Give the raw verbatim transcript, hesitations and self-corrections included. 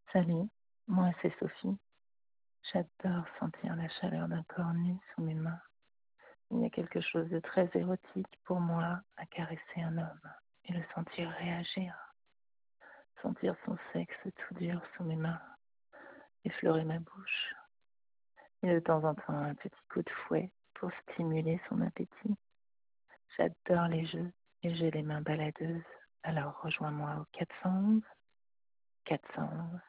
Salut, moi c'est Sophie. J'adore sentir la chaleur d'un corps nu sous mes mains. Il y a quelque chose de très érotique pour moi à caresser un homme et le sentir réagir. Sentir son sexe tout dur sous mes mains, effleurer ma bouche. Et de temps en temps un petit coup de fouet pour stimuler son appétit. J'adore les jeux et j'ai les mains baladeuses. Alors rejoins-moi au quatre cent onze, quatre cent onze.